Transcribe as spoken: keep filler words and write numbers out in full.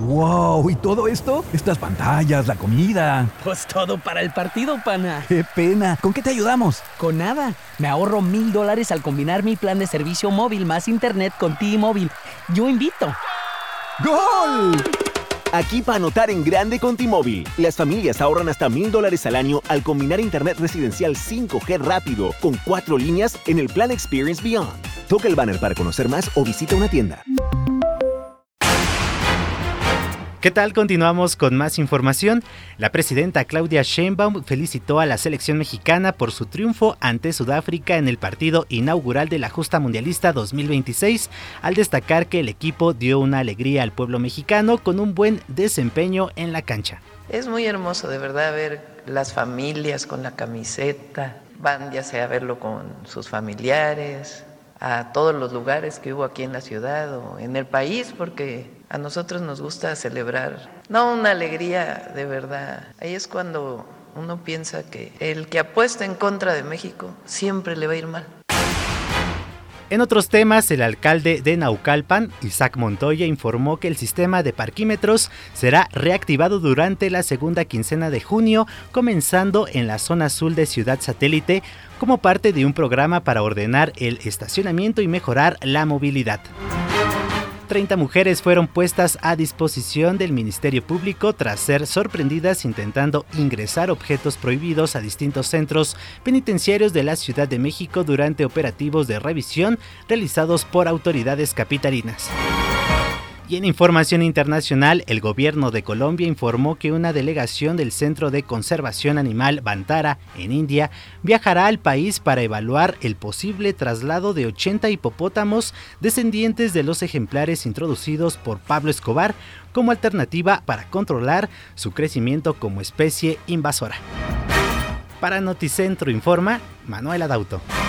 ¡Wow! ¿Y todo esto? Estas pantallas, la comida. Pues todo para el partido, pana. ¡Qué pena! ¿Con qué te ayudamos? Con nada. Me ahorro mil dólares al combinar mi plan de servicio móvil más internet con T-Mobile. Yo invito. ¡Gol! Aquí para anotar en grande con T-Mobile. Las familias ahorran hasta mil dólares al año al combinar internet residencial cinco G rápido con cuatro líneas en el plan Experience Beyond. Toca el banner para conocer más o visita una tienda. ¿Qué tal? Continuamos con más información. La presidenta Claudia Sheinbaum felicitó a la selección mexicana por su triunfo ante Sudáfrica en el partido inaugural de la Justa Mundialista dos mil veintiséis, al destacar que el equipo dio una alegría al pueblo mexicano con un buen desempeño en la cancha. Es muy hermoso de verdad ver las familias con la camiseta, van ya sea a verlo con sus familiares, a todos los lugares que hubo aquí en la ciudad o en el país, porque a nosotros nos gusta celebrar, no una alegría de verdad. Ahí es cuando uno piensa que el que apuesta en contra de México siempre le va a ir mal. En otros temas, el alcalde de Naucalpan, Isaac Montoya, informó que el sistema de parquímetros será reactivado durante la segunda quincena de junio, comenzando en la zona azul de Ciudad Satélite, como parte de un programa para ordenar el estacionamiento y mejorar la movilidad. treinta mujeres fueron puestas a disposición del Ministerio Público tras ser sorprendidas intentando ingresar objetos prohibidos a distintos centros penitenciarios de la Ciudad de México durante operativos de revisión realizados por autoridades capitalinas. Y en información internacional, el gobierno de Colombia informó que una delegación del Centro de Conservación Animal Bantara, en India, viajará al país para evaluar el posible traslado de ochenta hipopótamos descendientes de los ejemplares introducidos por Pablo Escobar como alternativa para controlar su crecimiento como especie invasora. Para Noticentro informa Manuel Adauto.